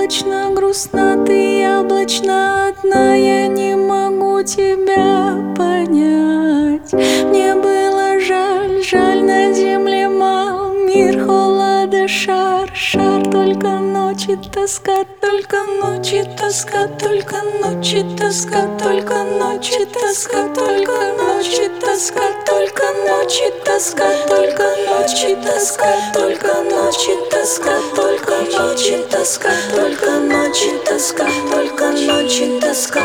облачно, грустна ты, яблочно одна. Я не могу тебя понять. Мне было жаль, жаль, на земле мал. Мир холода, шар, шар, только ночи тоска, только ночи тоска, только ночи тоска, только ночи тоска, только ночи тоска, только ночи тоска, только ночи тоска, только ночи тоска, только ночи тоска, только ночи тоска, только ночи тоска.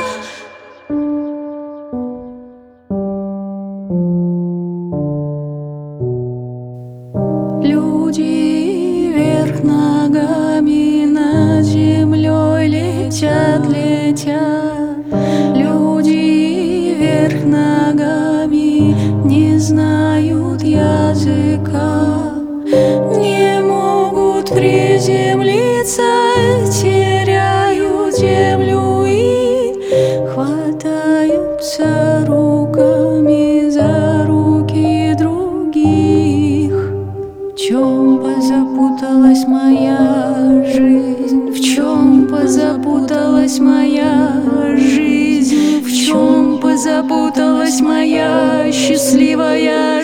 Люди вверх ногами над землей летят, летят. Люди вверх ногами не знают языка, не могут приземлиться, теряют землю и хватаются руками за руки других. В чем позапуталась моя жизнь? В чем позапуталась моя жизнь? В чем позапуталась моя счастливая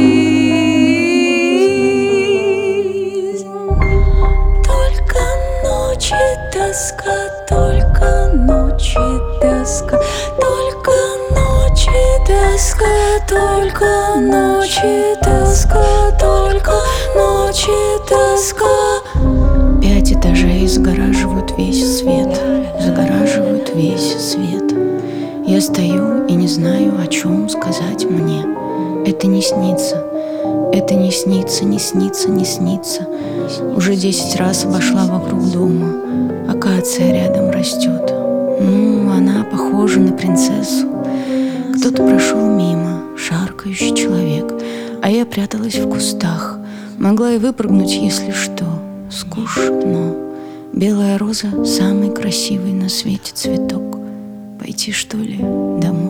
жизнь? Только ночи тоска, только ночи тоска, только ночи тоска, только ночи тоска, только ночи тоска. 5 этажей загораживают весь свет, загораживают весь свет. Я стою и не знаю, о чем сказать мне. Это не снится, это не снится, не снится, не снится. Уже 10 раз обошла вокруг дома. Акация рядом растет. Ну, она похожа на принцессу. Кто-то прошел мимо, шаркающий человек, а я пряталась в кустах. Могла и выпрыгнуть, если что. Скучно. Белая роза — самый красивый на свете цветок. Пойти, что ли, домой?